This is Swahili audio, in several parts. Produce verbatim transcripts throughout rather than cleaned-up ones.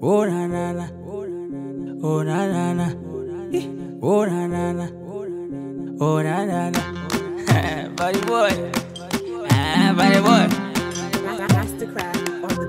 Oh na na na, oh na na na, oh na na na, oh na na na. Body boy, ah body boy. Mastercraft on the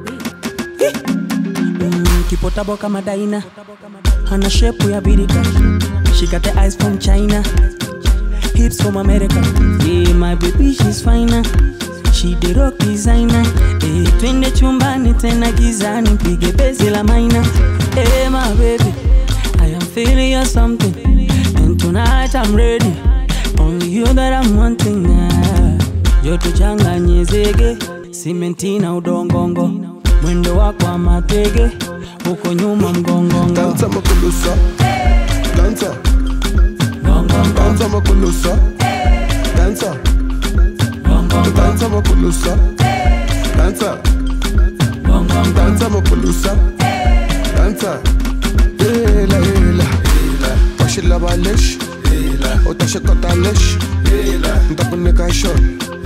beat. Mm, kipotabo kama Daina, hana shepu ya birika. She got the eyes from China, hips from America. Yeah, my baby she's finer. She the rock designer. Eh, twende chumbani tena gizani pige bezi la maina. Eh, my baby, I am feeling you something, and tonight I'm ready. Only you that I'm wanting now. Joto changanye zege, simenti na udongongo. Mwendo wako wa matege, uko nyuma mgongongo. Danza makulusa, danza, Gongongo, danza makulusa, danza, gongongo, danza makulusa, danza, gongongo. danza makulusa, danza. Hela hela, washila balesh, utashikota lesh, ntakunika shot.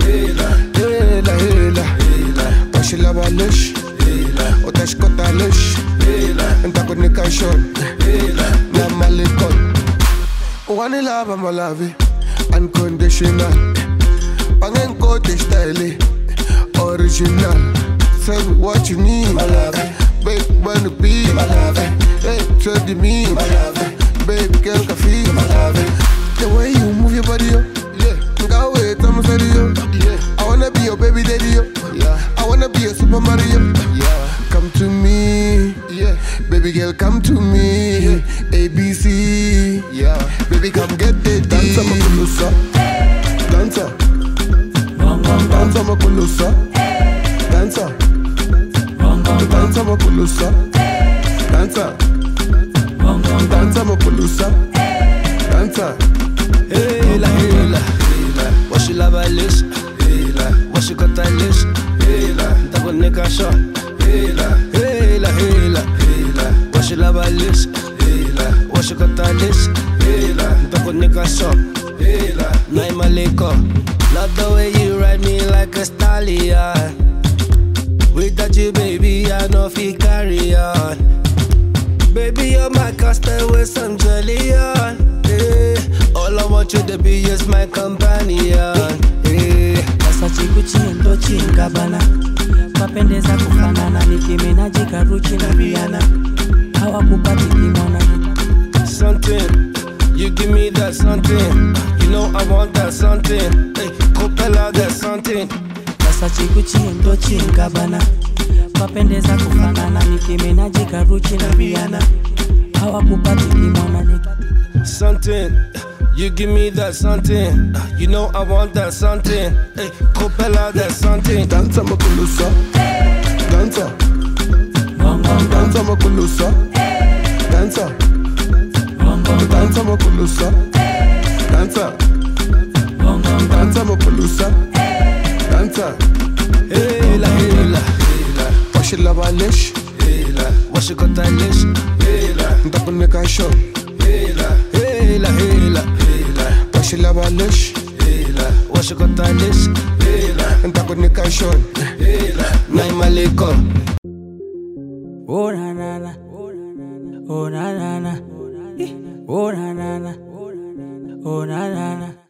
Hela hela, washila balesh, utashikota lesh, ntakunika shot. Na malikon, wani lava malavi, unconditional. Pangen kote style, original. Tell me what you need, my love. Babe, wanna be, my love. Hey, tell me, my love. Baby, girl, can feel, my love. The way you move your body, yo. Yeah. Go away, tell me, yo. Yeah. I wanna be your baby daddy, yo. Yeah. I wanna be a Super Mario. Yeah. Come to me, yeah. Baby girl, come to me. Yeah. A B C, yeah. Baby, come get the D. Danza makulusa, danza. Danza makulusa, danza, danza makulusa, danza, danza makulusa, danza. Hela hela, washi lava lish, washi kota lish, ntakunika shot. Hela hela, washi lava lish, washi kota lish, ntakunika shot. Naimaleko. Love the way you ride me like a stallion. Without you, baby, I know if you carry on. Baby, you're my castaway, some jelly on. Yeah. All I want you to be is my companion. Yeah. Sasa chikuchi ndo chingabana, mapendeza kufanana, Nicki Minaj Karuchi na Rihanna, hawakupati kimona. Something, you give me that something. You know I want that something. Hey, Copella, that something. Sasa chikuchi ndo chingabana, mapendeza kufanana, Nicki Minaj Karuchi na Rihanna, hawakupati kimona. Something, you give me that something. You know I want that something. Hey, Copella, that something. Danza makulusa, danza, Gongongo, danza makulusa, danza, gongongo, danza makulusa, danza, gongongo. danza makulusa, danza. Hela hela, Washila balesh, washi kota lish. ntakunika shot. Hela hela, Washila balesh, washi kota lish. ntakunika shot. Naimaleko. Oh na na na, oh na na na, oh na na na, oh na na na.